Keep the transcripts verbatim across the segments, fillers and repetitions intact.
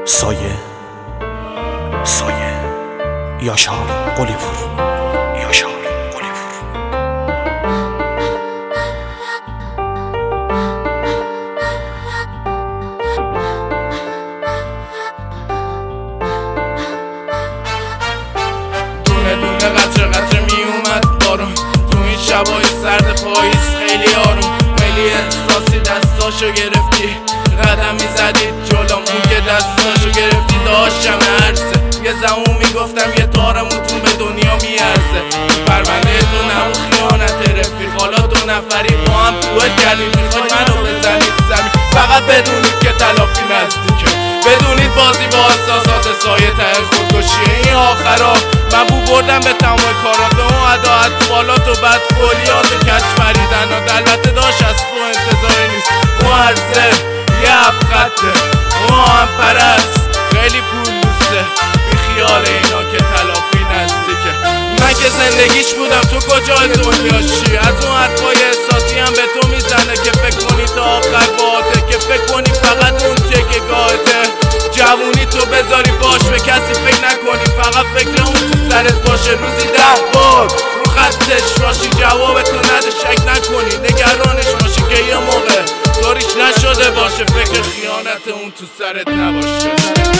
سایه سایه یاشار قلی‌پور یاشار قلی‌پور. دونه دونه قطره قطره می اومد بارون تو این شبای سرد پاییز، خیلی آروم خیلی احساسی دستاشو گرفتی، قدم میزدید جلومون که دستاشو گرفتی. داشتم عرصه یه زمان میگفتم یه تارموتون به دنیا میارزه. پرونده تو نمو خیانت رفیق، حالا دو نفری با هم دوئل کردیم، میخوای منو بزنید زمین. فقط بدونید که تلافی نزدیکه، بدونید بازی با احساسات سایه ته خودکشیه. این آخرا من بو بردم به تمام کارات و ادا اطفالات و بدفولیات و کج فریدن. البته داشت از تو انتظاری نیست، معرضه یه افقده ما هم پرست، خیلی پول دوسته، بی خیال اینا که تلافی نزدیکه. من که زندگیش بودم، تو کجای دنیاشی؟ از اون حرفای احساسی هم به تو میزنه که فکر کنی تا آخر باته، که فکر کنی فقط اون چه که گاهته. جوونی تو بذاری باش، به کسی فکر نکنی، فقط فکر اون تو سرت باشه. روزی ده بار رو خطش باشی، جوابتو نده، شک نکنی، نگرانش باشی که یه موقع طوریش نشده باشه. فکر خیانت اون تو سرت نباشه.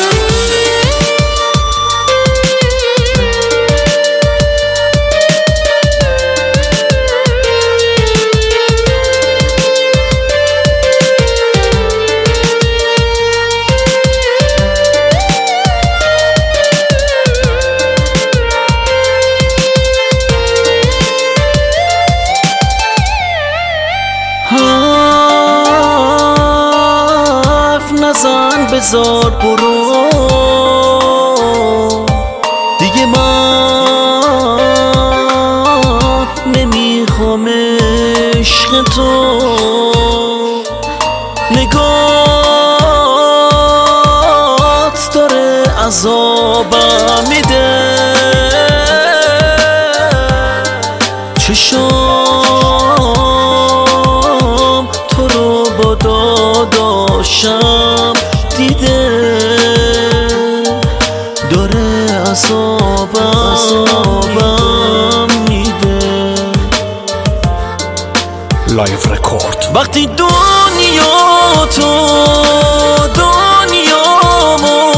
حرف نزن بذار برو دیگه، من نمیخوام عشق تو. نگات داره عذابم میده، چشام تو رو با داداشم دیده، داره عذابم میده. لایف رکورد. وقتی دنیا تو دنیامو